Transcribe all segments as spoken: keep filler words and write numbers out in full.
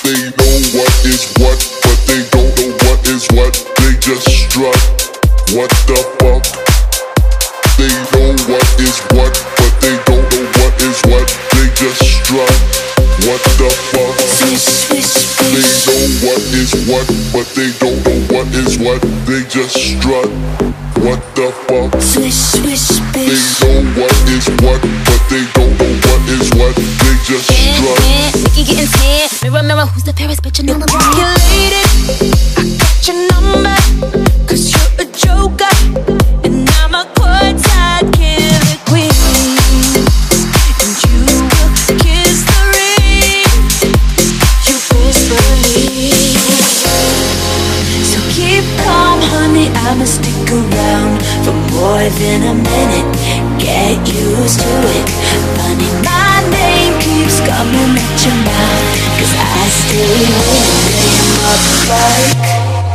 They know what is what, but they don't know what is what. They just strut. What the fuck? They know what is what, but they don't know what is what. They just strut. What the fuck? They know what is what, but they don't know what is what. They just strut. What the fuck? They know what is what, but they don't know what is what. They just strut. Nikki getting tan. Mirror, mirror, who's the fairest bitch in all the world? You lady, I got your number, cause you're a joker, and I'm a courtside killer queen. And you will kiss the ring, you best believe. So keep calm, honey, I'ma stick around for more than a minute. Get used to it. Funny, my name keeps coming at your mouth, cause I stay laying up like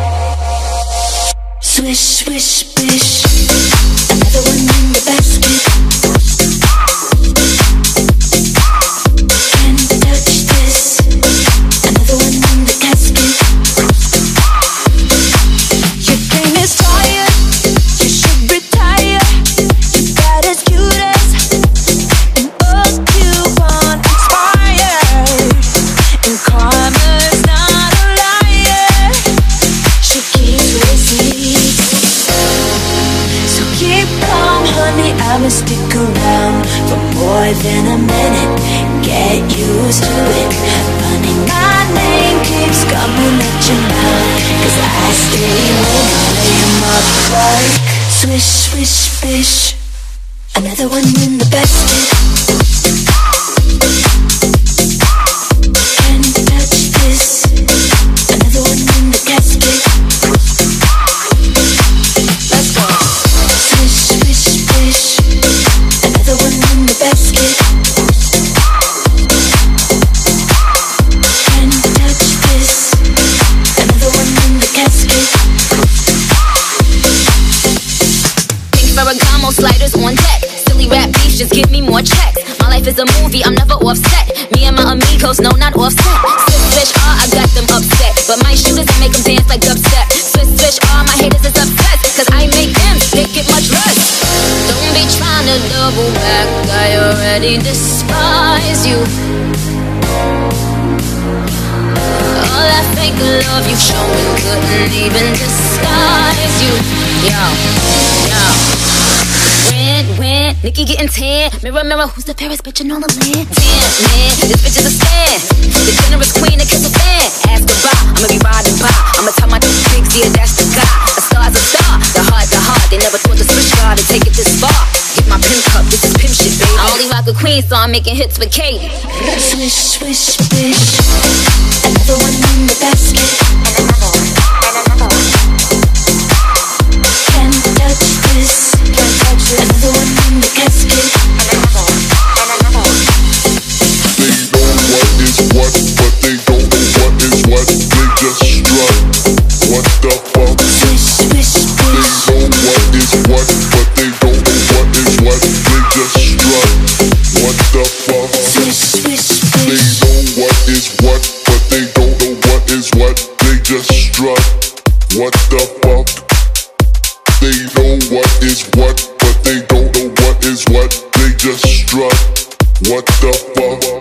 swish, swish, bish. Another one in the basket. Can't touch this. Another one in the casket. Your game is tired, you should retire. You got as cute as an old coupon expired. And karma's not a liar, she keeps receipts. So keep calm, honey, I'ma stick around for more than a minute. Get used to it. Funny, my name keeps coming at your mouth, cause I stay winning, lay 'em up like swish, swish, bish. Another one in the basket. Can't touch this. Another one in the casket. Let's go. Swish, swish, bish. Another one in the basket. Can't touch this. Another one in the casket. Pink Ferragamo sliders on deck. Silly rap beef, just give me more checks. My life is a movie, I'm never offset. Me and my amigos, no, not offset. Swish, swish, ah, I got them upset. But my shooters, I make them dance like dubstep. Swish, swish, ah, my haters is obsessed, cause I make them, they get much less. Don't be trying to double back, I already despise you. All that fake love you showing couldn't even disguise you. Yo, yo. When, when, Nikki getting tan. Mirror, mirror, who's the fairest bitch in all the land? Damn, man, this bitch is a stand. The generous queen that kiss a fan. Ask goodbye, I'ma be riding by. I'ma tell my pigs, yeah, that's the guy. A star's a star, the heart, the heart. They never thought the switch guard to take it this far. Get my pimp cup, this is pimp shit, baby. I only rock a queen, so I'm making hits with Katie. Swish, swish, bish. Another one in the basket. And another one, and another one. Can't touch this. Can't touch this. Another one in the casket. And another one, and another one. They know what is what, but they don't know what is what. They just strut. What the fuck? Swish, swish, They bish. know what is what, but they don't know what is what. They just strut. What the fuck? Swish, swish, They bish. know what is what, but they don't know what is what. They just strut. What the fuck? They know what is what, but they don't know what is what. They just strut. What the fuck?